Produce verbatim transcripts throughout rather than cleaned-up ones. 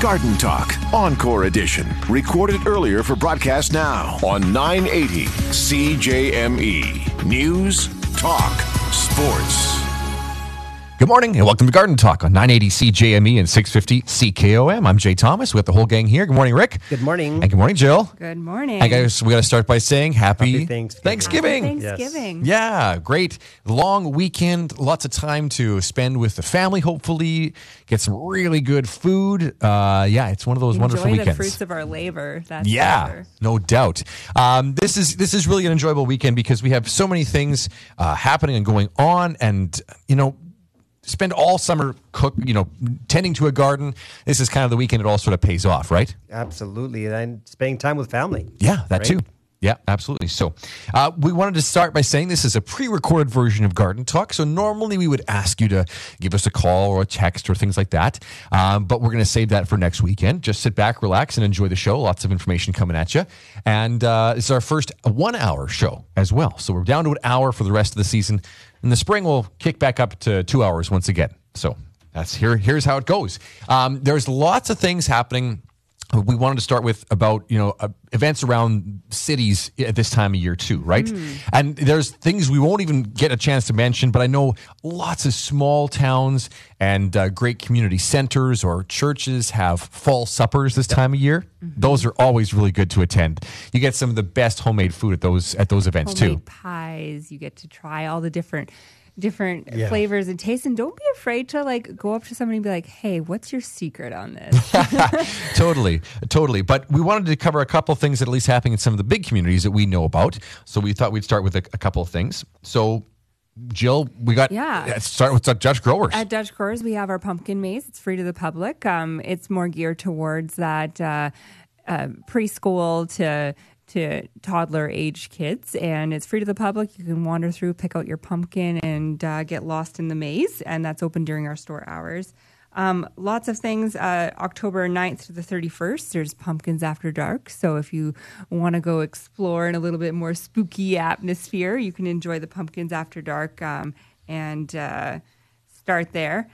Garden Talk, Encore Edition. Recorded earlier for broadcast now on nine eighty C J M E. News, talk, sports. Good morning and welcome to Garden Talk on nine eighty C J M E and six fifty C K O M. I'm Jay Thomas. We got the whole gang here. Good morning, Rick. Good morning. And good morning, Jill. Good morning. And guys, we got to start by saying happy, Happy Thanksgiving. Thanksgiving. Happy Thanksgiving. Yeah, great. Long weekend, lots of time to spend with the family, hopefully. Get some really good food. Uh, yeah, it's one of those Enjoy wonderful the weekends. fruits of our labor. That's Yeah, for sure. no doubt. Um, this is this is really an enjoyable weekend because we have so many things uh, happening and going on, and you know, spend all summer cook, you know, tending to a garden. This is kind of the weekend it all sort of pays off, right? Absolutely. And spending time with family. Yeah, that Right. too. Yeah, absolutely. So uh, we wanted to start by saying this is a pre-recorded version of Garden Talk. So normally we would ask you to give us a call or a text or things like that. Um, but we're going to save that for next weekend. Just sit back, relax, and enjoy the show. Lots of information coming at you. And uh, it's our first one-hour show as well. So we're down to an hour for the rest of the season. In the spring, we'll kick back up to two hours once again. So that's here. Here's how it goes. Um, there's lots of things happening. We wanted to start with about, you know, uh, events around cities at this time of year too, right? Mm. And there's things we won't even get a chance to mention, but I know lots of small towns and uh, great community centers or churches have fall suppers this time of year. Mm-hmm. Those are always really good to attend. You get some of the best homemade food at those at those events Homemade too. Pies. You get to try all the different different Yeah. flavors and tastes, and don't be afraid to like go up to somebody and be like, hey, what's your secret on this? Totally, totally. But we wanted to cover a couple of things that at least happening in some of the big communities that we know about. So we thought we'd start with a, a couple of things. So, Jill, we got Yeah. let's start with uh, Dutch Growers. At Dutch Growers, we have our pumpkin maze. It's free to the public. Um, it's more geared towards that uh, uh, preschool to to toddler age kids, and it's free to the public. You can wander through, pick out your pumpkin, and uh, get lost in the maze, and that's open during our store hours. Um, lots of things. Uh, October ninth to the thirty-first, there's Pumpkins After Dark. So if you want to go explore in a little bit more spooky atmosphere, you can enjoy the Pumpkins After Dark um, and uh, start there.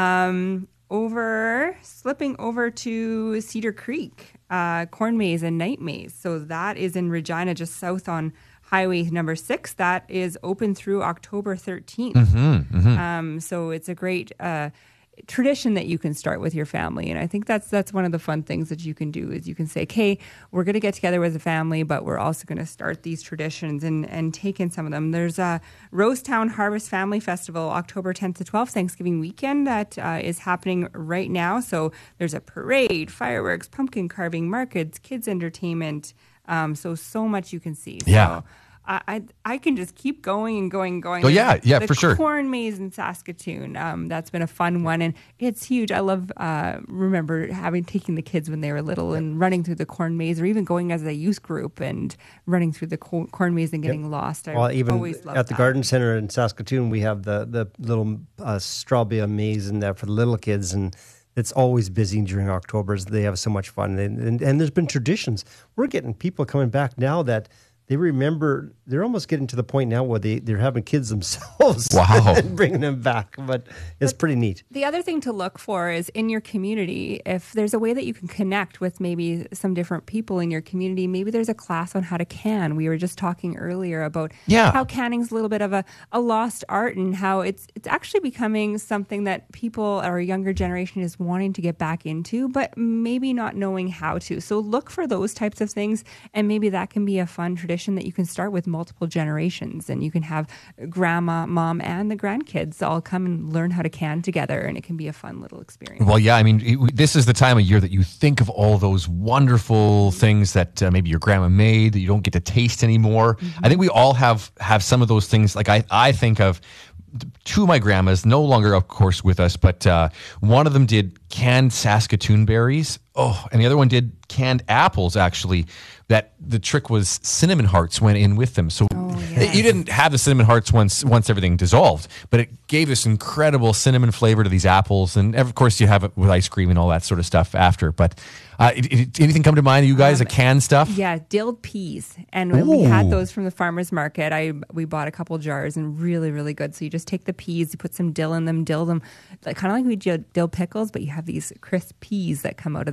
Um, over, slipping over to Cedar Creek, uh, Corn Maze and Night Maze. So that is in Regina, just south on Highway number six. That is open through October thirteenth. Mm-hmm, mm-hmm. Um, so it's a great uh, tradition that you can start with your family. And I think that's that's one of the fun things that you can do is you can say, okay, we're going to get together as a family, but we're also going to start these traditions and, and take in some of them. There's a Rosetown Harvest Family Festival, October tenth to twelfth, Thanksgiving weekend, that uh, is happening right now. So there's a parade, fireworks, pumpkin carving, markets, kids entertainment. Um, so, so much you can see. Yeah. So, I, I I can just keep going and going and going. Oh, yeah, yeah, the for sure. Corn Maze in Saskatoon. Um, that's been a fun one, and it's huge. I love uh, remember having taking the kids when they were little and running through the corn maze, or even going as a youth group and running through the co- corn maze and getting yep. lost. I well, even always loved at the that. Garden Center in Saskatoon, we have the the little uh, strawberry maze in there for the little kids, and it's always busy during October. They have so much fun, and, and and there's been traditions. We're getting people coming back now that they remember. They're almost getting to the point now where they, they're having kids themselves. Wow. And bringing them back. But it's But pretty neat. The other thing to look for is in your community, if there's a way that you can connect with maybe some different people in your community, maybe there's a class on how to can. We were just talking earlier about Yeah. how canning's a little bit of a, a lost art and how it's it's actually becoming something that people, our younger generation, is wanting to get back into, but maybe not knowing how to. So look for those types of things, and maybe that can be a fun tradition that you can start with multiple generations, and you can have grandma, mom, and the grandkids all come and learn how to can together, and it can be a fun little experience. Well, yeah, I mean, it, this is the time of year that you think of all those wonderful things that uh, maybe your grandma made that you don't get to taste anymore. Mm-hmm. I think we all have have some of those things. Like I, I think of two of my grandmas, no longer, of course, with us, but uh, one of them did canned Saskatoon berries. Oh, and the other one did canned apples, actually. That the trick was cinnamon hearts went in with them. So Oh, yes. you didn't have the cinnamon hearts once once everything dissolved, but it gave this incredible cinnamon flavor to these apples. And of course, you have it with ice cream and all that sort of stuff after. But uh, it, it, anything come to mind, you guys, Um, a canned stuff? Yeah, dilled peas, and when we had Ooh. those from the farmers market. I we bought a couple jars, and really, really good. So you just take the peas, you put some dill in them, dill them, like, kind of like we do dill pickles, but you have these crisp peas that come out of there.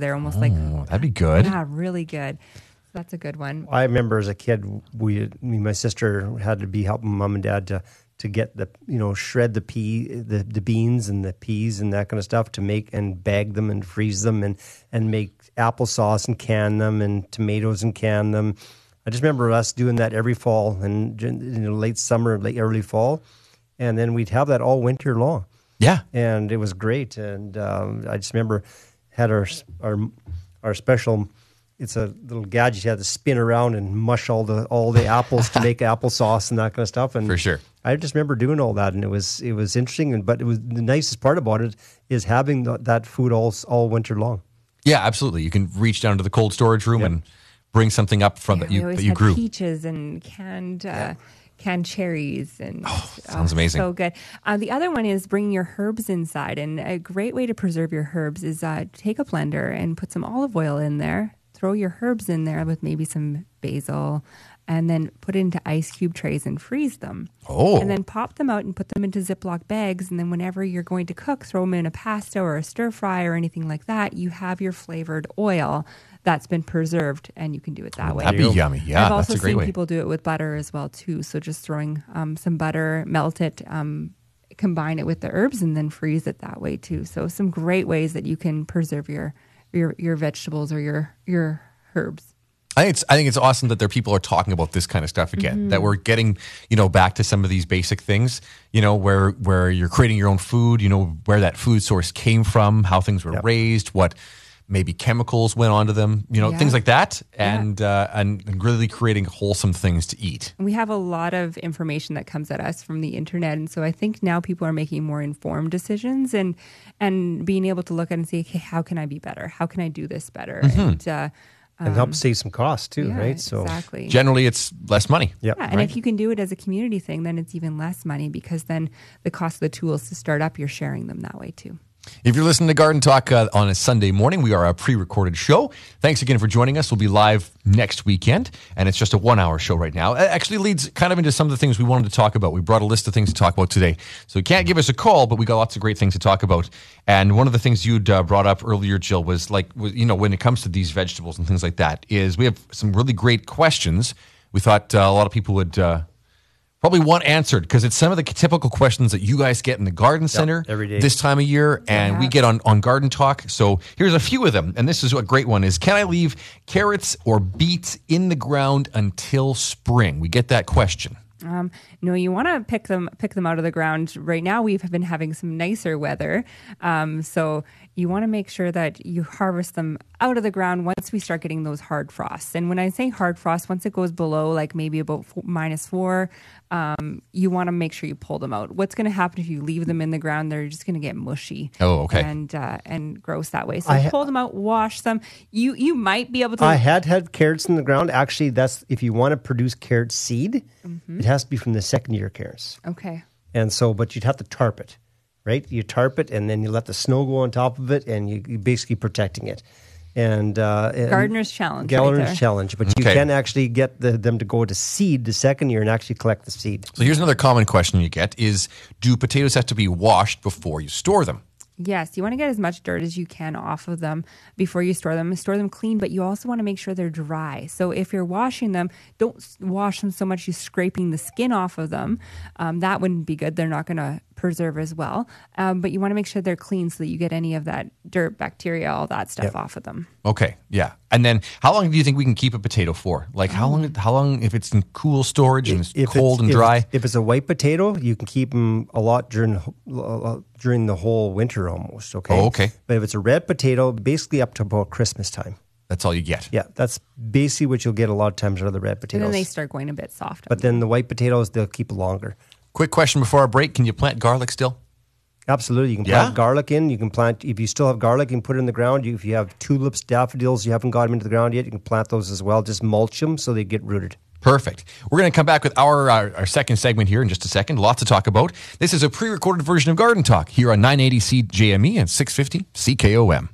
They're almost like, Oh, that'd be good. yeah, really good. That's a good one. I remember as a kid, we, me and my sister had to be helping mom and dad to to get the, you know, shred the pea, the, the beans and the peas and that kind of stuff to make and bag them and freeze them and, and make applesauce and can them and tomatoes and can them. I just remember us doing that every fall and, you know, late summer, late early fall. And then we'd have that all winter long. Yeah. And it was great. And um, I just remember had our, our, our special, it's a little gadget you had to spin around and mush all the all the apples to make applesauce and that kind of stuff. And For sure. I just remember doing all that, and it was it was interesting. And but it was the nicest part about it is having the, that food all all winter long. Yeah, absolutely. You can reach down to the cold storage room Yep. and bring something up from Yeah, that we you always that you had grew. peaches and canned uh, canned cherries and Oh, sounds amazing. So good. Uh, the other one is bringing your herbs inside, and a great way to preserve your herbs is uh, take a blender and put some olive oil in there. Throw your herbs in there with maybe some basil, and then put it into ice cube trays and freeze them. Oh. And then pop them out and put them into Ziploc bags. And then whenever you're going to cook, throw them in a pasta or a stir fry or anything like that. You have your flavored oil that's been preserved, and you can do it that way. That'd be yummy. Yeah, I've also that's a great seen way. people do it with butter as well too. So just throwing um, some butter, melt it, um, combine it with the herbs, and then freeze it that way too. So some great ways that you can preserve your your your vegetables or your your herbs. I think it's I think it's awesome that there people are talking about this kind of stuff again. Mm-hmm. That we're getting, you know, back to some of these basic things, you know, where where you're creating your own food, you know, where that food source came from, how things were Yep. raised, what maybe chemicals went onto them, you know, Yeah. things like that, Yeah. and uh, and and really creating wholesome things to eat. We have a lot of information that comes at us from the internet, and so I think now people are making more informed decisions and and being able to look at and say, okay, how can I be better? How can I do this better? Mm-hmm. And uh, And help save some costs too, yeah, right? So exactly. Generally, it's less money. yeah, Yeah, and if you can do it as a community thing, then it's even less money because then the cost of the tools to start up, you're sharing them that way too. If you're listening to Garden Talk uh, on a Sunday morning, we are a pre-recorded show. Thanks again for joining us. We'll be live next weekend, and it's just a one-hour show right now. It actually leads kind of into some of the things we wanted to talk about. We brought a list of things to talk about today. So you can't give us a call, but we got lots of great things to talk about. And one of the things you'd uh, brought up earlier, Jill, was like, was, you know, when it comes to these vegetables and things like that, is we have some really great questions. We thought uh, a lot of people would... Uh, Probably want answered because it's some of the typical questions that you guys get in the garden center every day. this time of year, and Yeah. we get on, on Garden Talk. So here's a few of them, and this is a great one: is can I leave carrots or beets in the ground until spring? We get that question. Um, no, you want to pick them pick them out of the ground. Right now, we've been having some nicer weather, um, so you want to make sure that you harvest them out of the ground once we start getting those hard frosts. And when I say hard frost, once it goes below like maybe about four, minus four, um, you want to make sure you pull them out. What's going to happen if you leave them in the ground? They're just going to get mushy. Oh, okay. And uh, and gross that way. So I ha- pull them out, wash them. You you might be able to. I had had carrots in the ground. Actually, that's if you want to produce carrot seed, Mm-hmm. it has to be from the second year carrots. okay. And so, but you'd have to tarp it, right? You tarp it, and then you let the snow go on top of it, and you, you're basically protecting it. And, uh, and Gardener's challenge. right Gardener's there. challenge, but you Okay. can actually get the, them to go to seed the second year and actually collect the seed. So here's another common question you get: is do potatoes have to be washed before you store them? Yes, you want to get as much dirt as you can off of them before you store them. Store them clean, but you also want to make sure they're dry. So if you're washing them, don't s- wash them so much you're scraping the skin off of them. Um, that wouldn't be good. They're not going to preserve as well. Um, but you want to make sure they're clean so that you get any of that dirt, bacteria, all that stuff Yep. off of them. Okay, yeah. And then, how long do you think we can keep a potato for? Like, how long? How long if it's in cool storage and it's If cold it's, and if dry? it's- If it's a white potato, you can keep them a lot during uh, during the whole winter almost. Okay. Oh, okay. But if it's a red potato, basically up to about Christmas time. That's all you get. Yeah, that's basically what you'll get a lot of times out of the red And potatoes. then they start going a bit soft. but then the white potatoes, they'll keep longer. Quick question before our break: can you plant garlic still? Absolutely. You can Yeah? plant garlic in. You can plant, if you still have garlic, you can put it in the ground. You, if you have tulips, daffodils, you haven't got them into the ground yet, you can plant those as well. Just mulch them so they get rooted. Perfect. We're going to come back with our, our our second segment here in just a second. Lots to talk about. This is a pre-recorded version of Garden Talk here on nine eighty C J M E and six fifty C K O M.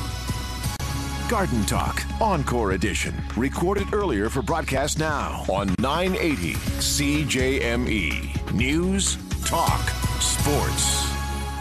Garden Talk, Encore Edition. Recorded earlier for broadcast now on nine eighty C J M E. News, talk, sports.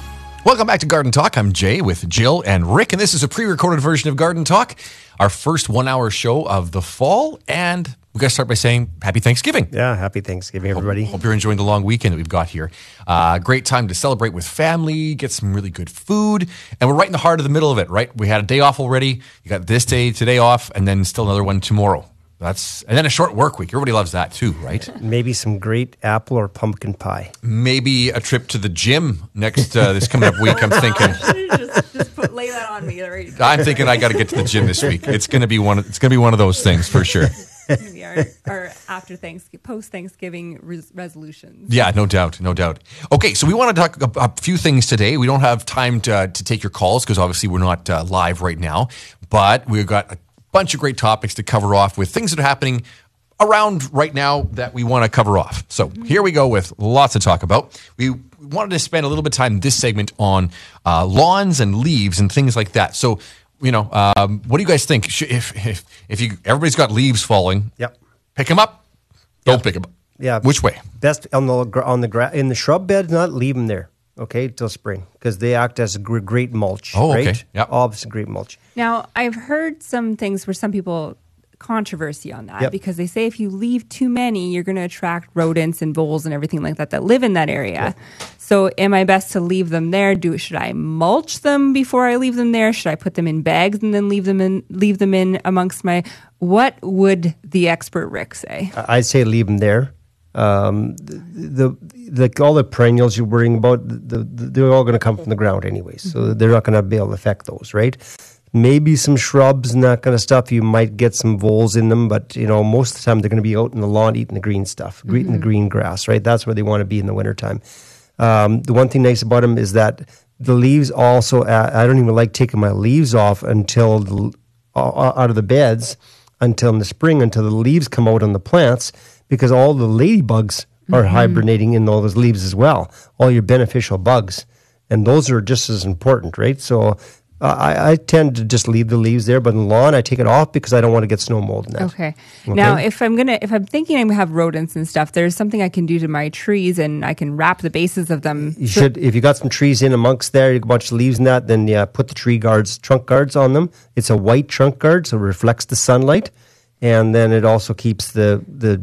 Welcome back to Garden Talk. I'm Jay with Jill and Rick, and this is a pre-recorded version of Garden Talk, our first one-hour show of the fall. And we got to start by saying Happy Thanksgiving. Yeah, happy Thanksgiving, everybody. Hope, hope you're enjoying the long weekend that we've got here. Uh, great time to celebrate with family, get some really good food, and we're right in the heart of the middle of it, right? We had a day off already. You got this day, today off, and then still another one tomorrow. That's and then a short work week. Everybody loves that too, right? Maybe some great apple or pumpkin pie. Maybe a trip to the gym next uh, this coming up week. I'm thinking. just just put, lay that on me. Right? I'm thinking I got to get to the gym this week. It's gonna be one. It's gonna be one of those things for sure. Maybe our, our after Thanksgiving, post Thanksgiving res- resolutions. Yeah, no doubt, no doubt. Okay, so we want to talk a, a few things today. We don't have time to to take your calls because obviously we're not uh, live right now, but we've got a bunch of great topics to cover off with things that are happening around right now that we want to cover off. So mm-hmm. here we go with lots to talk about. We wanted to spend a little bit of time in this segment on uh, lawns and leaves and things like that. So, you know, um, what do you guys think? Should, if if if you everybody's got leaves falling, yep, pick them up. Don't yep. pick them up. Yeah, which way? Best on the on the gra- in the shrub bed, not leave them there. Okay, till spring because they act as a gr- great mulch. Oh, right? okay. Yeah, obviously great mulch. Now, I've heard some things where some people controversy on that yep. because they say if you leave too many, you're going to attract rodents and voles and everything like that that live in that area. Yep. So, am I best to leave them there? Do should I mulch them before I leave them there? Should I put them in bags and then leave them in leave them in amongst my? What would the expert Rick say? I'd say leave them there. Um, the, the, the all the perennials you're worrying about, the, the, they're all going to come from the ground anyways, so they're not going to be able to affect those, right? Maybe some shrubs and that kind of stuff. You might get some voles in them, but you know most of the time they're going to be out in the lawn eating the green stuff, mm-hmm. eating the green grass, right? That's where they want to be in the wintertime. Um, the one thing nice about them is that the leaves also. Uh, I don't even like taking my leaves off until the, uh, out of the beds until in the spring, until the leaves come out on the plants. Because all the ladybugs are mm-hmm. hibernating in all those leaves as well, all your beneficial bugs. And those are just as important, right? So uh, I, I tend to just leave the leaves there, but in the lawn, I take it off because I don't want to get snow mold in that. Okay. okay. Now, if I'm gonna, if I'm thinking I'm gonna have rodents and stuff, there's something I can do to my trees, and I can wrap the bases of them. You so- should, if you got some trees in amongst there, you got a bunch of leaves in that, then yeah, put the tree guards, trunk guards on them. It's a white trunk guard, so it reflects the sunlight, and then it also keeps the the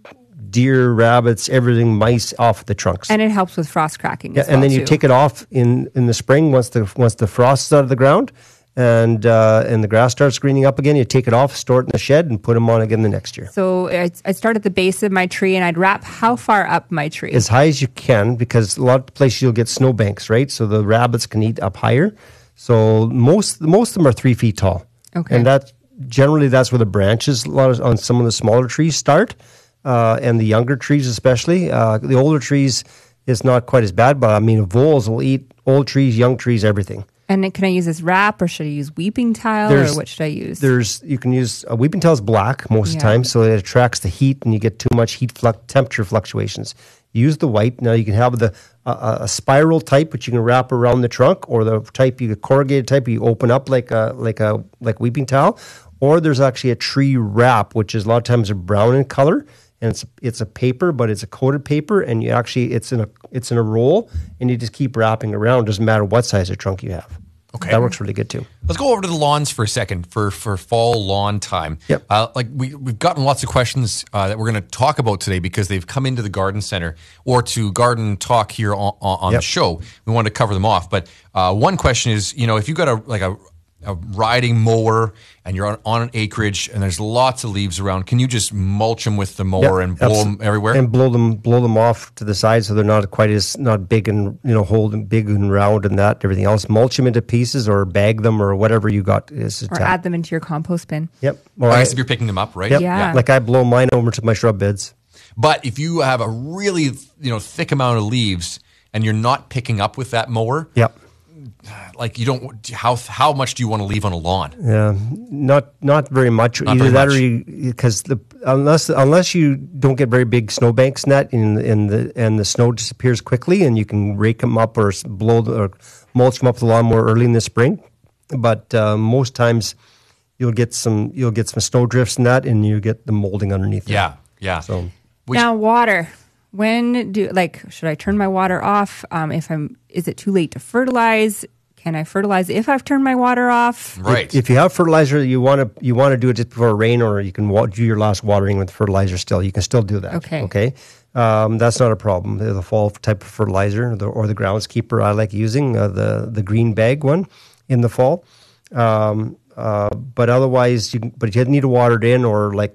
deer, rabbits, everything, mice off the trunks. And it helps with frost cracking yeah, as well, and then you too. take it off in, in the spring once the once the frost is out of the ground and uh, and the grass starts greening up again. You take it off, store it in the shed, and put them on again the next year. So I, I start at the base of my tree, and I'd wrap how far up my tree? As high as you can, because a lot of places you'll get snowbanks, right? So the rabbits can eat up higher. So most most of them are three feet tall. Okay. And that generally that's where the branches a lot of, on some of the smaller trees start. Uh, and the younger trees especially. Uh, the older trees is not quite as bad, but I mean, voles will eat old trees, young trees, everything. And can I use this wrap, or should I use weeping tile, there's, or what should I use? There's you can use a weeping tile is black most yeah. of the time, so it attracts the heat, and you get too much heat flu- temperature fluctuations. Use the white. Now you can have the uh, a spiral type, which you can wrap around the trunk, or the type you corrugated type you open up like a like a like weeping tile, or there's actually a tree wrap, which is a lot of times a brown in color. And it's it's a paper, but it's a coated paper, and you actually it's in a it's in a roll, and you just keep wrapping around. Doesn't matter what size of trunk you have. Okay, that works really good too. Let's go over to the lawns for a second for for fall lawn time. Yep. Uh, like we we've gotten lots of questions uh, that we're going to talk about today because they've come into the garden center or to Garden Talk here on, on yep. the show. We wanted to cover them off, but uh, one question is, you know, if you got a like a a riding mower and you're on, on an acreage and there's lots of leaves around, can you just mulch them with the mower yep, and blow absolutely. them everywhere? And blow them blow them off to the side so they're not quite as not big and you know holding big and round and that everything else. Mulch them into pieces or bag them or whatever you got. Is or add them into your compost bin. Yep. Or I guess if you're picking them up, right? Yep. Yeah. yeah. Like I blow mine over to my shrub beds. But if you have a really you know thick amount of leaves and you're not picking up with that mower, yep. like you don't how how much do you want to leave on a lawn? Yeah, not not very much. Not Either very that much. or because the unless unless you don't get very big snowbanks in that in in the and the snow disappears quickly and you can rake them up or s- blow the, or mulch them up the lawn more early in the spring. But uh, most times you'll get some you'll get some snow drifts in that and you get the molding underneath. Yeah, it. yeah. So Which, now water. When do like should I turn my water off? Um, if I'm, is it too late to fertilize? Can I fertilize if I've turned my water off? Right. If, if you have fertilizer, you want to you want to do it just before rain, or you can wa- do your last watering with fertilizer. Still, you can still do that. Okay. Okay. Um, that's not a problem. The, the fall type of fertilizer, the, or the groundskeeper, I like using uh, the the green bag one in the fall. Um, uh, but otherwise, you can, but you need to water it in, or like.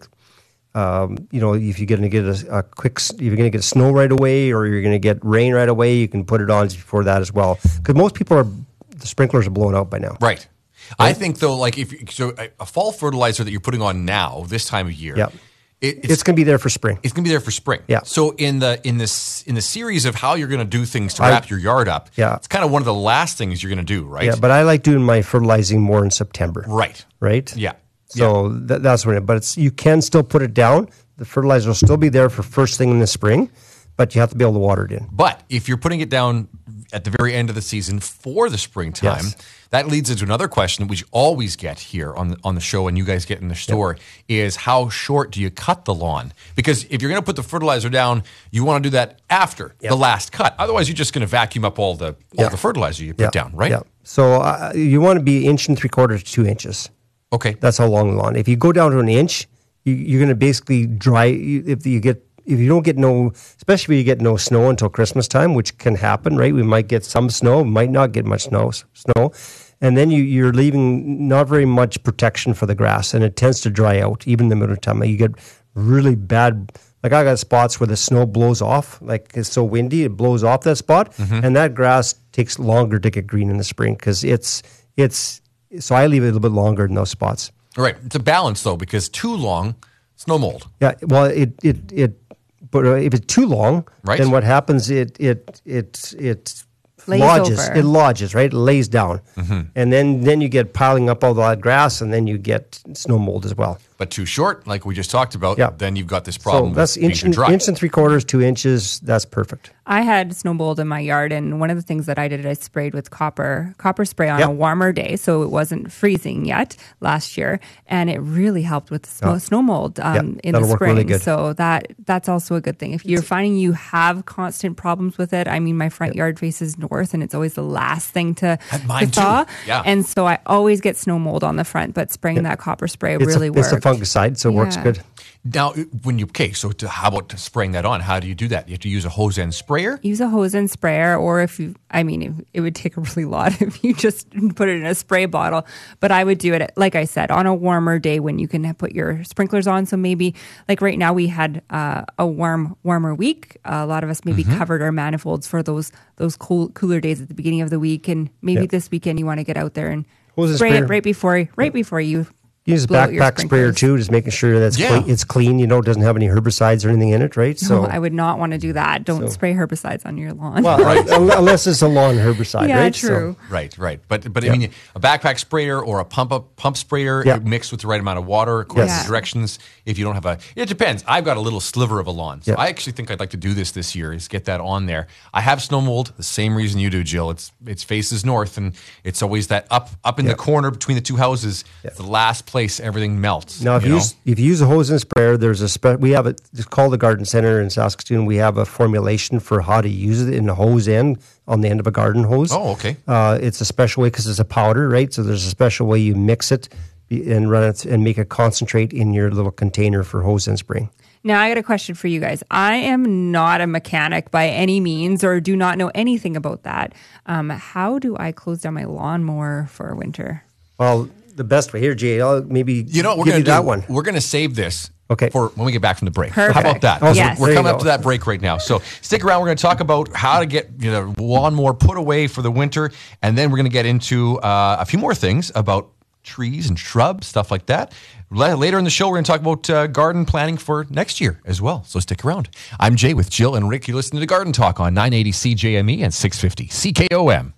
Um, you know, if you're going to get a, a quick, if you're going to get snow right away, or you're going to get rain right away, you can put it on before that as well. Because most people are, the sprinklers are blown out by now. Right. I think though, like if so, a, a fall fertilizer that you're putting on now, this time of year, Yeah. it, It's, going to be there for spring. It's going to be there for spring. Yeah. So in the in this in the series of how you're going to do things to I- wrap your yard up, Yeah. it's kind of one of the last things you're going to do, right? Yeah, but I like doing my fertilizing more in September. right. Right? Yeah. So th- that's when it, but it's, you can still put it down. The fertilizer will still be there for first thing in the spring, but you have to be able to water it in. But if you're putting it down at the very end of the season for the springtime, Yes. that leads into another question which we always get here on the, on the show, and you guys get in the store, is how short do you cut the lawn? Because if you're going to put the fertilizer down, you want to do that after Yep. the last cut. Otherwise, you're just going to vacuum up all the all Yeah. the fertilizer you put Yeah. down, right? Yeah. So uh, you want to be inch and three quarters to two inches. Okay. That's how long the lawn. If you go down to an inch, you, you're going to basically dry. You, if you get, if you don't get no, especially if you get no snow until Christmas time, which can happen, right? We might get some snow, might not get much snow, snow, and then you, you're leaving not very much protection for the grass, and it tends to dry out even in the middle of time. You get really bad. Like I got spots where the snow blows off, like it's so windy, it blows off that spot, and that grass takes longer to get green in the spring because it's it's. So I leave it a little bit longer in those spots. All right. It's a balance though, because too long, snow mold. Yeah, well, it it it, but uh, if it's too long, Right. then what happens? It it it it Lays lodges. over. It lodges, right? It lays down, and then then you get piling up all that grass, and then you get snow mold as well. But too short, like we just talked about, Yeah. then you've got this So problem that's with being inch too and, dry. inch and three quarters, two inches. That's perfect. I had snow mold in my yard, and one of the things that I did, I sprayed with copper copper spray on Yep. a warmer day, so it wasn't freezing yet last year, and it really helped with the snow, Yeah. snow mold um, Yeah, in that'll the work spring. really good. So that that's also a good thing. If you're finding you have constant problems with it, I mean, my front yard faces north, and it's always the last thing to, At mine to thaw, too. Yeah. and so I always get snow mold on the front. But spraying that copper spray It's really a, works. It's a fungicide, so it works Yeah. good. Now, when you, okay, so to, how about spraying that on? How do you do that? You have to use a hose end sprayer? Use a hose and sprayer, or if you, I mean, if, it would take a really lot if you just put it in a spray bottle. But I would do it, like I said, on a warmer day when you can put your sprinklers on. So maybe, like right now, we had uh, a warm, warmer week. Uh, a lot of us maybe Mm-hmm. covered our manifolds for those those cool, cooler days at the beginning of the week, and maybe Yeah. this weekend you want to get out there and Hose and spray sprayer. it right before right before you. Use a blow out your backpack sprayer sprinklers. too, just making sure that's Yeah. clean, it's clean. You know, it doesn't have any herbicides or anything in it, right? No, I would not want to do that. Don't spray herbicides on your lawn. well, un- unless it's a lawn herbicide, yeah, right? So- true. Right, right. But but I mean, a backpack sprayer or a pump up pump sprayer Yeah. mixed with the right amount of water according Yes. to directions. If you don't have a, it depends. I've got a little sliver of a lawn, so Yeah. I actually think I'd like to do this this year. Is get that on there. I have snow mold, the same reason you do, Jill. It's it's faces north, and it's always that up up in Yeah. the corner between the two houses. Yeah. The last place everything melts. Now, if you you, know? use, if you use a hose and sprayer, there's a spe- we have it. It's called the Garden Center in Saskatoon. We have a formulation for how to use it in the hose end on the end of a garden hose. Oh, okay. Uh, it's a special way because it's a powder, right? So there's a special way you mix it and run it and make it concentrate in your little container for hose and spraying. Now, I got a question for you guys. I am not a mechanic by any means or do not know anything about that. Um, how do I close down my lawnmower for winter? Well, the best way here, Jay, I'll maybe You know what we're give going you to do? that one. We're going to save this Okay. for when we get back from the break. Perfect. How about that? Oh, Yes. We're there you coming up go. to that break right now. So stick around. We're going to talk about how to get you know lawnmower put away for the winter, and then we're going to get into uh, a few more things about trees and shrubs, stuff like that. La- Later in the show, we're going to talk about uh, garden planning for next year as well. So stick around. I'm Jay with Jill and Rick. You're listening to Garden Talk on nine eighty C J M E and six fifty C K O M.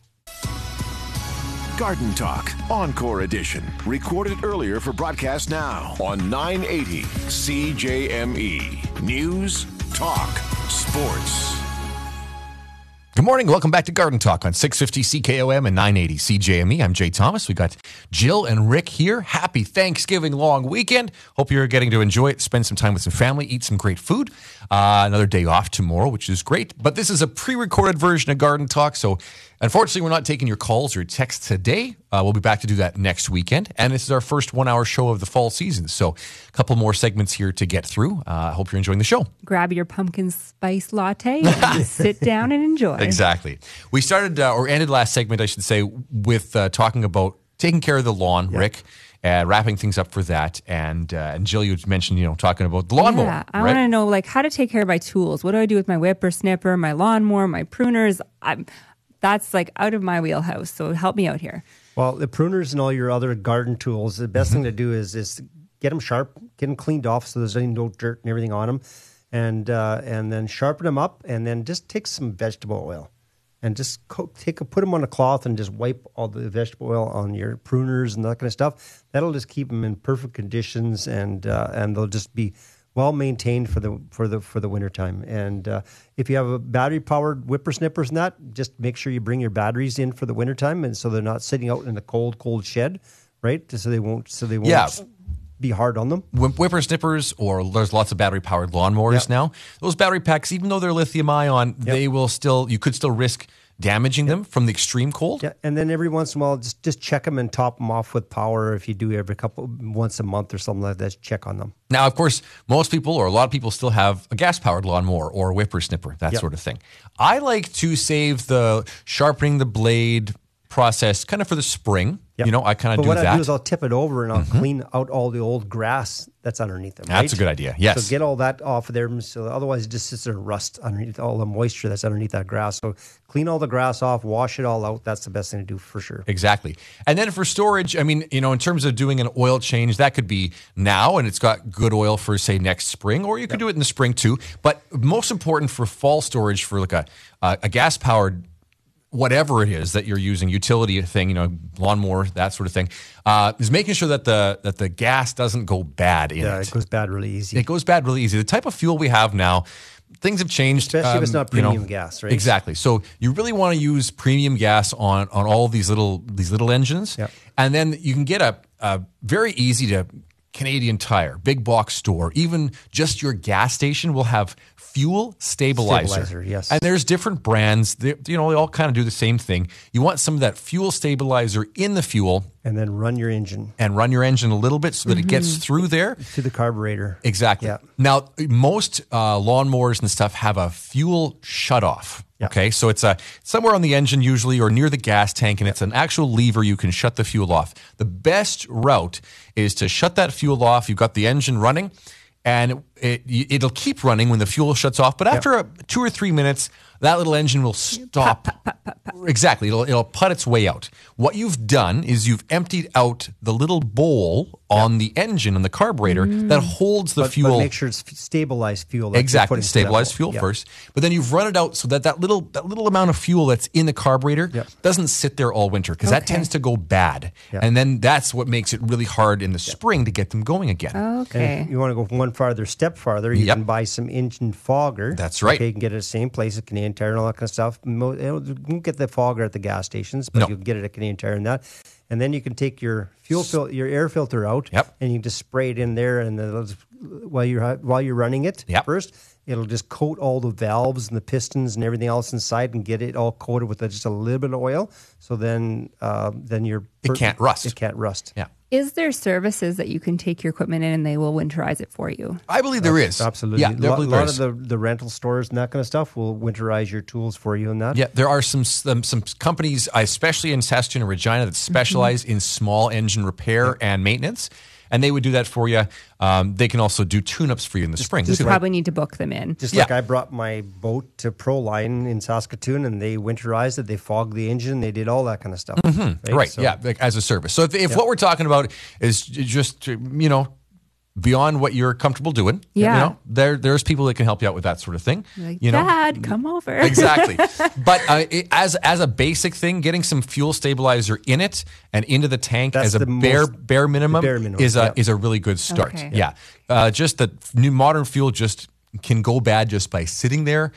Garden Talk, Encore Edition. Recorded earlier for broadcast now on nine eighty C J M E. News, talk, sports. Good morning. Welcome back to Garden Talk on six fifty C K O M and nine eighty C J M E. I'm Jay Thomas. We got Jill and Rick here. Happy Thanksgiving long weekend. Hope you're getting to enjoy it, spend some time with some family, eat some great food. Uh, another day off tomorrow, which is great. But this is a pre-recorded version of Garden Talk, so unfortunately, we're not taking your calls or texts today. Uh, we'll be back to do that next weekend. And this is our first one-hour show of the fall season. So a couple more segments here to get through. I uh, hope you're enjoying the show. Grab your pumpkin spice latte and sit down and enjoy. Exactly. We started, uh, or ended last segment, I should say, with uh, talking about taking care of the lawn, yeah. Rick. Uh, wrapping things up for that, and uh, and Jill, you mentioned, you know, talking about the lawnmower. Yeah, I right? want to know, like, how to take care of my tools. What do I do with my whipper snipper, my lawnmower, my pruners? I'm, that's like out of my wheelhouse. So help me out here. Well, the pruners and all your other garden tools, the best mm-hmm. thing to do is is get them sharp, get them cleaned off so there's any no dirt and everything on them, and uh, and then sharpen them up, and then just take some vegetable oil. And just co- take a, put them on a cloth and just wipe all the vegetable oil on your pruners and that kind of stuff. That'll just keep them in perfect conditions, and uh, and they'll just be well maintained for the for the for the wintertime. And uh, if you have a battery powered whippersnippers and that, just make sure you bring your batteries in for the wintertime, and so they're not sitting out in the cold cold shed, right? So they won't so they won't. Yeah. Be hard on them. Whippersnippers, or there's lots of battery powered lawnmowers yep. now. Those battery packs, even though they're lithium ion, yep. they will still, you could still risk damaging yep. them from the extreme cold. Yeah, and then every once in a while, just just check them and top them off with power. If you do every couple, once a month or something like that, check on them. Now, of course, most people, or a lot of people, still have a gas powered lawnmower or a whippersnipper, that yep. sort of thing. I like to save the sharpening the blade process kind of for the spring. Yep. You know, I kind of do what that. What I do is I'll tip it over and I'll mm-hmm. clean out all the old grass that's underneath them. That's right? a good idea. Yes. So get all that off of there. So otherwise it just sits there and rust underneath all the moisture that's underneath that grass. So clean all the grass off, wash it all out. That's the best thing to do for sure. Exactly. And then for storage, I mean, you know, in terms of doing an oil change, that could be now and it's got good oil for, say, next spring, or you could yep. do it in the spring too. But most important for fall storage for like a, uh, a gas powered whatever it is that you're using, utility thing, you know, lawnmower, that sort of thing, uh, is making sure that the that the gas doesn't go bad in yeah, it. it goes bad really easy. It goes bad really easy. The type of fuel we have now, things have changed. Especially um, if it's not premium you know, gas, right? Exactly. So you really want to use premium gas on on all of these little these little engines, yep. and then you can get a, a very easy to Canadian Tire, big box store, even just your gas station will have fuel stabilizer. Stabilizer, yes. And there's different brands. They, you know, they all kind of do the same thing. You want some of that fuel stabilizer in the fuel. And then run your engine. And run your engine a little bit so that mm-hmm. it gets through there. To the carburetor. Exactly. Yeah. Now, most uh, lawnmowers and stuff have a fuel shutoff. Yeah. Okay, so it's a somewhere on the engine usually or near the gas tank, and it's an actual lever you can shut the fuel off. The best route is to shut that fuel off. You've got the engine running, and it, it, it'll keep running when the fuel shuts off. But after yep. a, two or three minutes, that little engine will stop. Pop, pop, pop, pop. Exactly. It'll, it'll put its way out. What you've done is you've emptied out the little bowl yep. on the engine and the carburetor mm. that holds the but, fuel. But make sure it's stabilized fuel. Exactly. Stabilized fuel yep. first. But then you've run it out so that that little that little amount of fuel that's in the carburetor yep. doesn't sit there all winter, because okay. that tends to go bad. Yep. And then that's what makes it really hard in the yep. spring to get them going again. Okay. And if you want to go one farther step farther, you yep. can buy some engine fogger. That's right. Okay, you can get it at the same place at Canadian Tire and all that kind of stuff. You won't get the fogger at the gas stations, but no. you can get it at Canadian Tire and that. And then you can take your fuel fil- your air filter out, yep. and you can just spray it in there. And then just, while you're while you're running it yep. first, it'll just coat all the valves and the pistons and everything else inside, and get it all coated with just a little bit of oil. So then, uh, then you're it can't rust. It can't rust. Yeah. Is there services that you can take your equipment in and they will winterize it for you? I believe there is. Absolutely. Yeah, a there lot, there lot is. of the, the rental stores and that kind of stuff will winterize your tools for you and that. Yeah, there are some some, some companies, especially in Saskatoon and Regina, that specialize mm-hmm. in small engine repair yeah. and maintenance. And they would do that for you. Um, they can also do tune-ups for you in the spring. You too. probably need to book them in. Just yeah. like I brought my boat to Proline in Saskatoon, and they winterized it. They fogged the engine. They did all that kind of stuff. Mm-hmm. Right, right. So, yeah, like as a service. So if, if yeah. what we're talking about is just, you know, beyond what you're comfortable doing, yeah. you know, there there's people that can help you out with that sort of thing. Like, you know? Dad, come over. Exactly. But uh, it, as as a basic thing, getting some fuel stabilizer in it and into the tank That's as a the bare most, bare minimum, bare minimum is a yeah. is a really good start. Okay. Yeah. Uh, just that new modern fuel just can go bad just by sitting there.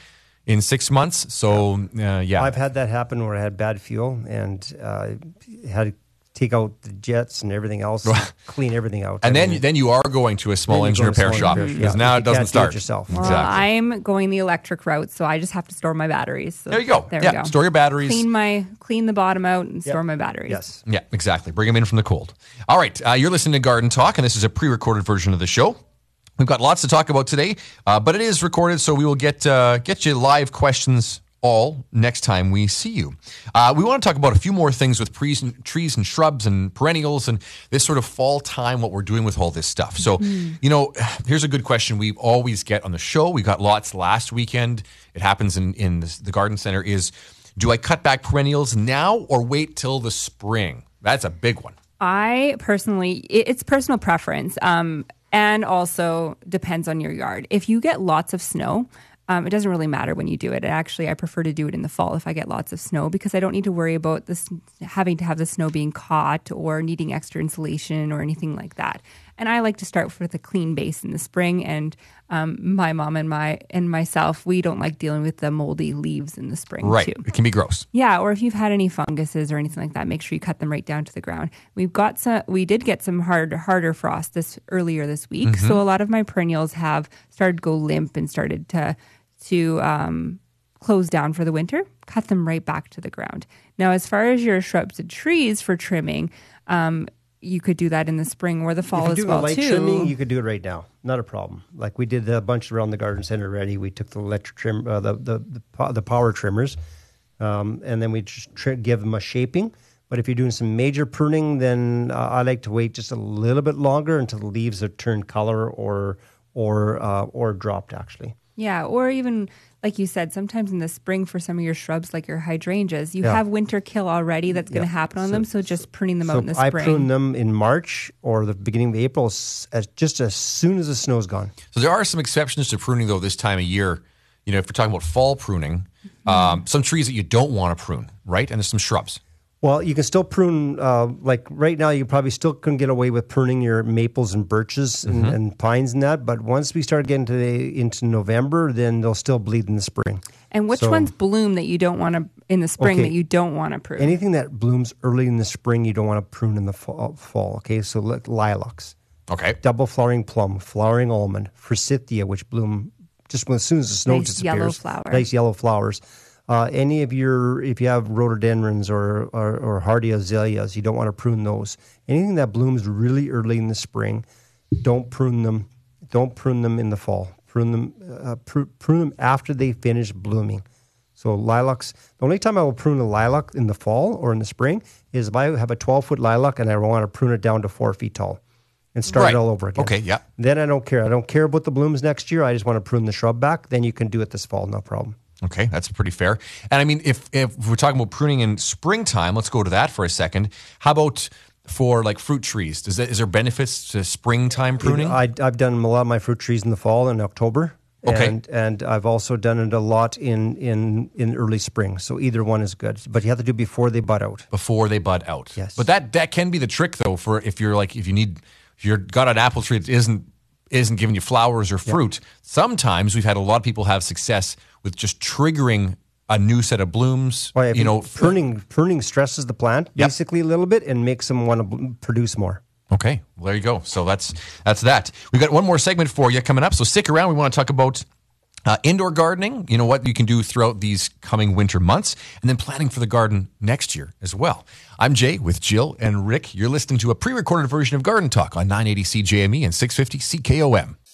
in six months. So, uh, yeah. I've had that happen where I had bad fuel and uh, had to take out the jets and everything else, clean everything out. And I then, mean, then you are going to a small then you engine go to repair small shop repair because shop. now You it doesn't can't do it start. yourself. Well, Exactly. I'm going the electric route, so I just have to store my batteries. So There you go. There yeah, we go. store your batteries. Clean my clean the bottom out and store Yep. my batteries. Yes. Yeah, exactly. Bring them in from the cold. All right, uh, you're listening to Garden Talk, and this is a pre-recorded version of the show. We've got lots to talk about today, uh, but it is recorded, so we will get uh, get you live questions all next time we see you. Uh, we want to talk about a few more things with trees and, trees and shrubs and perennials and this sort of fall time, what we're doing with all this stuff. So, mm-hmm. you know, here's a good question we always get on the show. We got lots last weekend. It happens in, in the garden center is, do I cut back perennials now or wait till the spring? That's a big one. I personally, it, it's personal preference um, and also depends on your yard. If you get lots of snow, Um, it doesn't really matter when you do it. Actually, I prefer to do it in the fall if I get lots of snow because I don't need to worry about this having to have the snow being caught or needing extra insulation or anything like that. And I like to start with a clean base in the spring. And um, my mom and my and myself, we don't like dealing with the moldy leaves in the spring Right. too. It can be gross. Yeah, or if you've had any funguses or anything like that, make sure you cut them right down to the ground. We've got some. We did get some hard, harder frost this earlier this week, Mm-hmm. so a lot of my perennials have started to go limp and started to to um, close down for the winter. Cut them right back to the ground. Now, as far as your shrubs and trees for trimming, um, you could do that in the spring or the fall If as you're doing well a light too. trimming, you could do it right now. Not a problem. Like we did a bunch around the garden center already. We took the electric trim, uh, the, the the po- the power trimmers, um, and then we just tri- give them a shaping. But if you're doing some major pruning, then uh, I like to wait just a little bit longer until the leaves have turned color or or uh, or dropped actually. Yeah, or even like you said, sometimes in the spring for some of your shrubs, like your hydrangeas, you Yeah. have winter kill already that's going to Yeah. happen on So- them. So just pruning them So out in the I spring. prune them in March or the beginning of April, s- as, just as soon as the snow's gone. So there are some exceptions to pruning, though, this time of year. You know, if we're talking about fall pruning, Mm-hmm. um, some trees that you don't want to prune, right? And there's some shrubs. Well, you can still prune, uh, like right now, you probably still can get away with pruning your maples and birches and, Mm-hmm. and pines and that. But once we start getting to the, into November, then they'll still bleed in the spring. And which So- ones bloom that you don't want to in the spring Okay. that you don't want to prune? Anything that blooms early in the spring, you don't want to prune in the fall. fall okay, so like lilacs, Okay. double flowering plum, flowering almond, forsythia, which bloom just when, as soon as the snow Nice disappears. yellow flower. Nice yellow flowers. Uh, any of your, if you have rhododendrons or, or, or hardy azaleas, you don't want to prune those. Anything that blooms really early in the spring, don't prune them. Don't prune them in the fall. Prune them, uh, pr- prune them after they finish blooming. So lilacs, the only time I will prune a lilac in the fall or in the spring is if I have a twelve-foot lilac and I want to prune it down to four feet tall and start Right. it all over again. Okay, yeah. Then I don't care. I don't care about the blooms next year. I just want to prune the shrub back. Then you can do it this fall, no problem. Okay, that's pretty fair. And I mean, if if we're talking about pruning in springtime, let's go to that for a second. How about for like fruit trees? Does that, is there benefits to springtime pruning? I, I've done a lot of my fruit trees in the fall in October. Okay. And, and I've also done it a lot in, in, in early spring. So either one is good. But you have to do it before they bud out. Before they bud out. Yes. But that that can be the trick though for if you're like if you need if you're got an apple tree that isn't isn't giving you flowers or fruit. Sometimes we've had a lot of people have success with just triggering a new set of blooms. Well, you know, pruning pruning stresses the plant Yep. basically a little bit and makes them want to bl- produce more. Okay, well, there you go. So that's that's that. We've got one more segment for you coming up. So stick around. We want to talk about uh, indoor gardening. You know what you can do throughout these coming winter months, and then planning for the garden next year as well. I'm Jay with Jill and Rick. You're listening to a pre-recorded version of Garden Talk on nine eighty C J M E and six fifty C K O M.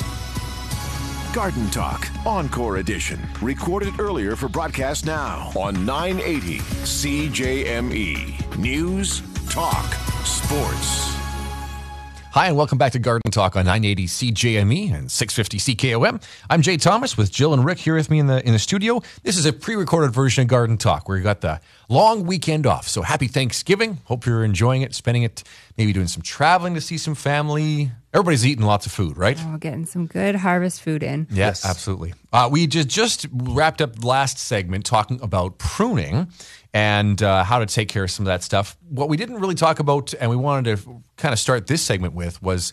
Garden Talk, Encore Edition. Recorded earlier for broadcast now on nine eighty C J M E. News, talk, sports. Hi, and welcome back to Garden Talk on nine eighty C J M E and six fifty C K O M. I'm Jay Thomas with Jill and Rick here with me in the in the studio. This is a pre-recorded version of Garden Talk where we got the long weekend off. So happy Thanksgiving. Hope you're enjoying it, spending it, maybe doing some traveling to see some family. Everybody's eating lots of food, right? Oh, getting some good harvest food in. Yes, absolutely. Uh, we just, just wrapped up last segment talking about pruning and uh, how to take care of some of that stuff. What we didn't really talk about, and we wanted to kind of start this segment with, was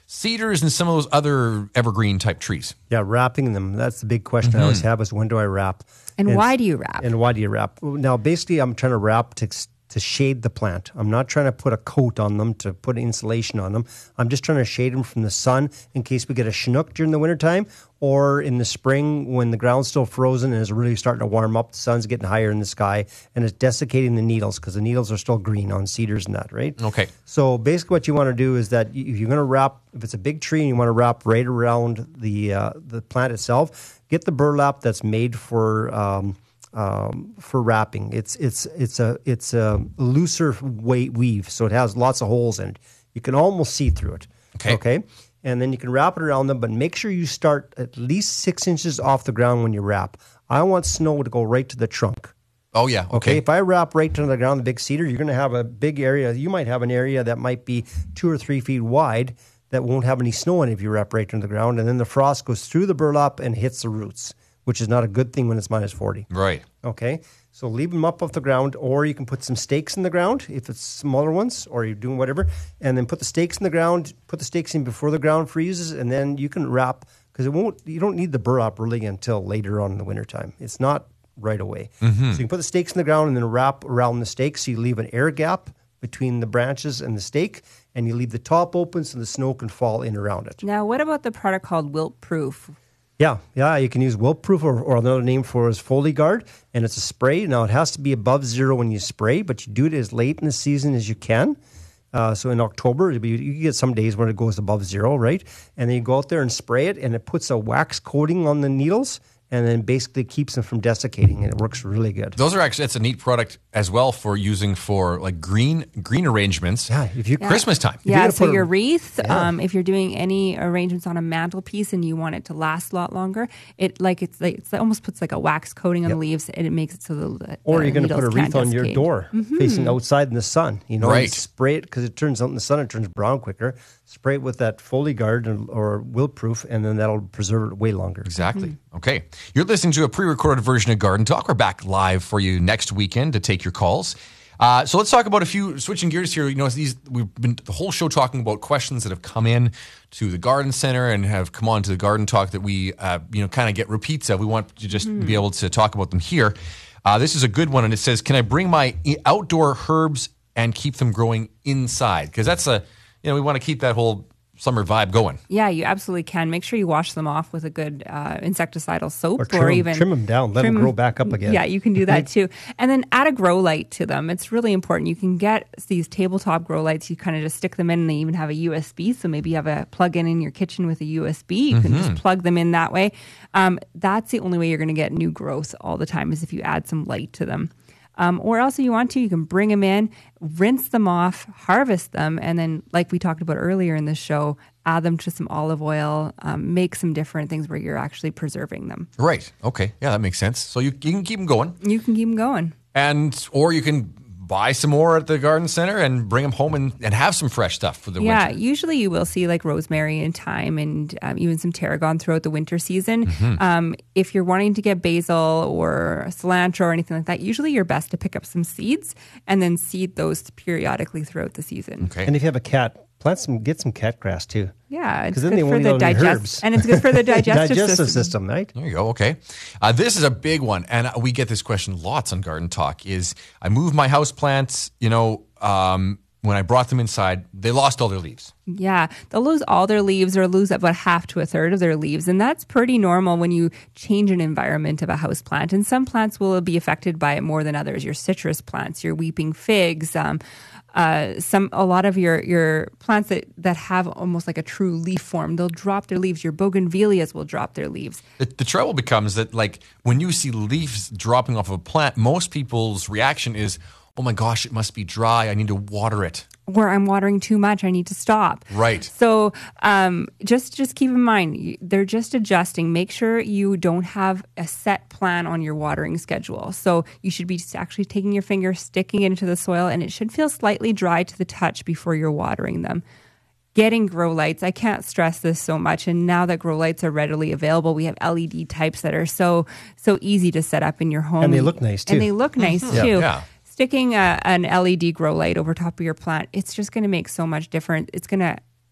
cedars and some of those other evergreen type trees? Yeah, wrapping them. That's the big question Mm-hmm. I always have is when do I wrap? And it's- why do you wrap? And why do you wrap? Now, basically, I'm trying to wrap to, to shade the plant. I'm not trying to put a coat on them, to put insulation on them. I'm just trying to shade them from the sun in case we get a Chinook during the wintertime or in the spring when the ground's still frozen and is really starting to warm up. The sun's getting higher in the sky and it's desiccating the needles because the needles are still green on cedars and that, right? Okay. So basically what you want to do is that if you're going to wrap, if it's a big tree and you want to wrap right around the uh, the plant itself, get the burlap that's made for um, um, for wrapping. It's it's it's a it's a looser weight weave, so it has lots of holes in it. You can almost see through it. Okay. Okay. And then you can wrap it around them, but make sure you start at least six inches off the ground when you wrap. I want snow to go right to the trunk. Oh, yeah. Okay. Okay. If I wrap right to the ground, the big cedar, you're going to have a big area. You might have an area that might be two or three feet wide that won't have any snow in it if you wrap right to the ground. And then the frost goes through the burlap and hits the roots, which is not a good thing when it's minus forty. Right. Okay. So leave them up off the ground, or you can put some stakes in the ground if it's smaller ones, or you're doing whatever, and then put the stakes in the ground, put the stakes in before the ground freezes, and then you can wrap, because it won't, you don't need the burlap really until later on in the wintertime. It's not right away. Mm-hmm. So you can put the stakes in the ground and then wrap around the stakes, so you leave an air gap between the branches and the stake, and you leave the top open so the snow can fall in around it. Now, what about the product called Wilt Proof? Yeah, yeah, you can use wilt proof, or, or another name for it is Foley Guard, and it's a spray. Now, it has to be above zero when you spray, but you do it as late in the season as you can. Uh, so in October, it'll be, you get some days when it goes above zero, right? And then you go out there and spray it, and it puts a wax coating on the needles, and then basically keeps them from desiccating, and it works really good. Those are actually, that's a neat product as well for using for like green green arrangements. Yeah, if you Christmas time. you're Yeah, gonna so put a- your wreath, Yeah. um, if you're doing any arrangements on a mantelpiece and you want it to last a lot longer, it like it's like it's, it almost puts like a wax coating on the leaves and it makes it so the Or the you're going to put a needles wreath can't on your desicate. door facing outside in the sun. You know, Right. and spray it because it turns out in the sun, it turns brown quicker. Spray it with that Foley Guard and, or wilt proof, and then that'll preserve it way longer. Exactly. Okay. You're listening to a pre-recorded version of Garden Talk. We're back live for you next weekend to take your calls. Uh, so let's talk about a few, switching gears here. You know, these we've been the whole show talking about questions that have come in to the Garden Center and have come on to the Garden Talk that we, uh, you know, kind of get repeats of. We want to just be able to talk about them here. Uh, this is a good one, and it says, can I bring my outdoor herbs and keep them growing inside? Because that's a, you know, we want to keep that whole summer vibe going. Yeah, you absolutely can. Make sure you wash them off with a good uh, insecticidal soap, Or trim, 'em- even trim them down, let them trim- grow back up again. Yeah, you can do that too. And then add a grow light to them. It's really important. You can get these tabletop grow lights. You kind of just stick them in, and they even have a U S B. So maybe you have a plug-in in your kitchen with a U S B. You can just plug them in that way. Um, that's the only way you're going to get new growth all the time is if you add some light to them. Um, or else if you want to, you can bring them in, rinse them off, harvest them, and then, like we talked about earlier in the show, add them to some olive oil, um, make some different things where you're actually preserving them. Right. Okay. Yeah, that makes sense. So you, you can keep them going. You can keep them going. And or you can buy some more at the garden center and bring them home and, and have some fresh stuff for the Yeah, winter. usually you will see like rosemary and thyme and um, even some tarragon throughout the winter season. Mm-hmm. Um, if you're wanting to get basil or cilantro or anything like that, usually you're best to pick up some seeds and then seed those periodically throughout the season. Okay. And if you have a cat, plant some, get some cat grass too. Yeah, it's 'Cause then good they for won't the eat all the digest, herbs. and it's good for the digestive, Digestive system. system, right? There you go. Okay. Uh, this is a big one. And we get this question lots on Garden Talk is I moved my house plants, you know, um, when I brought them inside, they lost all their leaves. Yeah, they'll lose all their leaves or lose about half to a third of their leaves. And that's pretty normal when you change an environment of a house plant. And some plants will be affected by it more than others. Your citrus plants, your weeping figs, um, uh, some a lot of your your plants that, that have almost like a true leaf form, they'll drop their leaves. Your bougainvilleas will drop their leaves. The, the trouble becomes that, like, when you see leaves dropping off of a plant, most people's reaction is, oh my gosh, it must be dry. I need to water it. Where I'm watering too much, I need to stop. Right. So um, just just keep in mind, you- they're just adjusting. Make sure you don't have a set plan on your watering schedule. So you should be actually taking your finger, sticking it into the soil, and it should feel slightly dry to the touch before you're watering them. Getting grow lights, I can't stress this so much. And now that grow lights are readily available, we have L E D types that are so so easy to set up in your home. And they look nice, too. And they look nice too. Yeah. Sticking a, an L E D grow light over top of your plant, it's just going to make so much difference. It's going to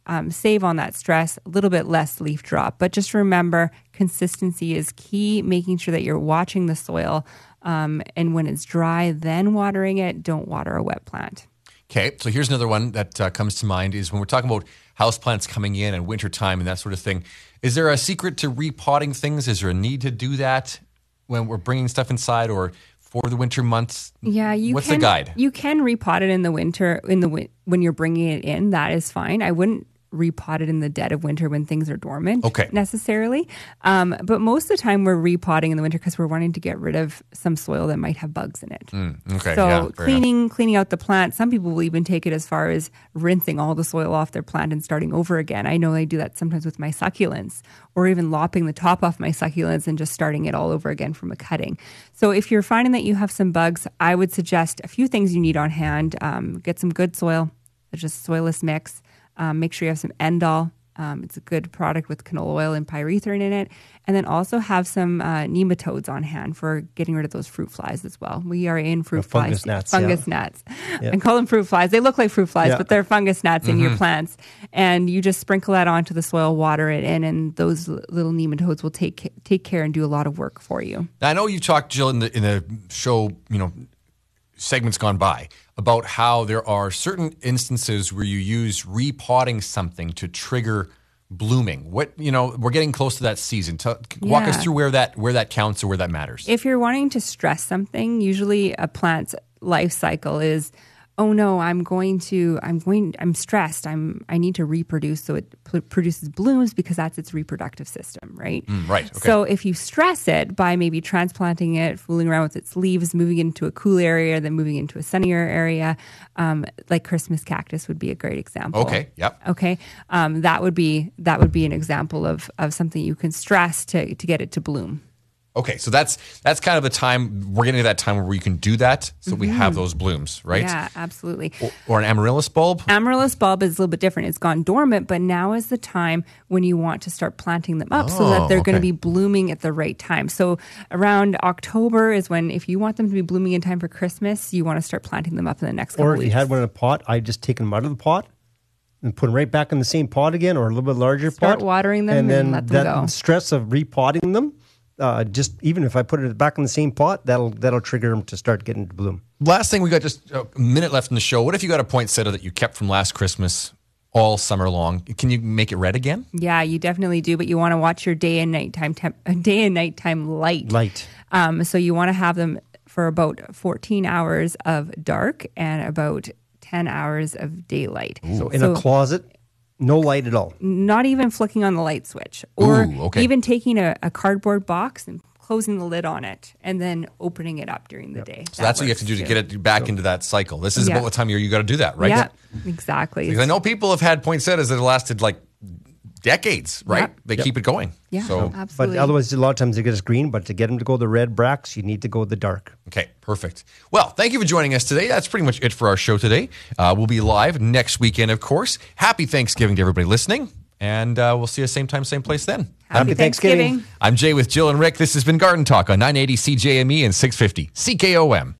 um, save on that stress, a little bit less leaf drop. But just remember, consistency is key, making sure that you're watching the soil. Um, and when it's dry, then watering it. Don't water a wet plant. Okay, so here's another one that uh, comes to mind is when we're talking about houseplants coming in and wintertime and that sort of thing. Is there a secret to repotting things? Is there a need to do that when we're bringing stuff inside or for the winter months? Yeah, you What's can, the guide? You can repot it in the winter, in the win- when you're bringing it in. That is fine. I wouldn't repot it in the dead of winter when things are dormant okay. necessarily. Um, but most of the time we're repotting in the winter because we're wanting to get rid of some soil that might have bugs in it. Mm, okay. So yeah, cleaning cleaning out the plant, some people will even take it as far as rinsing all the soil off their plant and starting over again. I know I do that sometimes with my succulents, or even lopping the top off my succulents and just starting it all over again from a cutting. So if you're finding that you have some bugs, I would suggest a few things you need on hand. Um, get some good soil, just soilless mix. Um, make sure you have some Endol. Um, it's a good product with canola oil and pyrethrin in it. And then also have some uh, nematodes on hand for getting rid of those fruit flies as well. We are in fruit Or fungus flies. gnats, Fungus yeah. gnats. Yeah. I call them fruit flies. They look like fruit flies, Yeah. but they're fungus gnats in Mm-hmm. your plants. And you just sprinkle that onto the soil, water it in, and those l- little nematodes will take take care and do a lot of work for you. Now, I know you talked, Jill, in the in the show, you know, segments gone by about how there are certain instances where you use repotting something to trigger blooming. What, you know, we're getting close to that season. Tell, walk us Yeah. through where that where that counts or where that matters. If you're wanting to stress something, usually a plant's life cycle is, oh no, I'm going to, I'm going, I'm stressed. I'm, I need to reproduce so it p- produces blooms because that's its reproductive system, right? Mm, right. Okay. So if you stress it by maybe transplanting it, fooling around with its leaves, moving into a cool area, then moving into a sunnier area, um, like Christmas cactus would be a great example. Okay. Yep. Okay. Um, that would be that would be an example of of something you can stress to to get it to bloom. Okay, so that's that's kind of the time we're getting to that time where we can do that, so we have those blooms, right? Yeah, absolutely. Or, or an amaryllis bulb. Amaryllis bulb is a little bit different. It's gone dormant, but now is the time when you want to start planting them up so that they're Oh, going to okay. be blooming at the right time. So around October is when, if you want them to be blooming in time for Christmas, you want to start planting them up in the next couple Or if weeks. you had one in a pot, I'd just take them out of the pot and put them right back in the same pot again, or a little bit larger Start pot. watering them and then let them that go. stress of repotting them, uh, just even if I put it back in the same pot, that'll that'll trigger them to start getting to bloom. Last thing, we got just a minute left in the show. What if you got a poinsettia that you kept from last Christmas all summer long? Can you make it red again? Yeah, you definitely do, but you want to watch your day and nighttime temp- uh, day and nighttime light. Light. Um, so you want to have them for about fourteen hours of dark and about ten hours of daylight. So in a closet, no light at all. Not even flicking on the light switch, or Ooh, okay. even taking a, a cardboard box and closing the lid on it and then opening it up during the day. So that's what you have to do to get it back into that cycle. This is Yeah. about the time of year you got to do that, right? Yeah, exactly. Because I know people have had poinsettias that have lasted like decades, right? Yeah. They keep it going. Yeah, So, absolutely. But otherwise, a lot of times they get us green. But to get them to go the red bracts, you need to go the dark. okay, perfect. Well, thank you for joining us today. That's pretty much it for our show today. Uh, we'll be live next weekend, of course. Happy Thanksgiving to everybody listening. And uh, we'll see you same time, same place then. Happy, Happy Thanksgiving. Thanksgiving. I'm Jay with Jill and Rick. This has been Garden Talk on nine eighty C J M E and six fifty C K O M.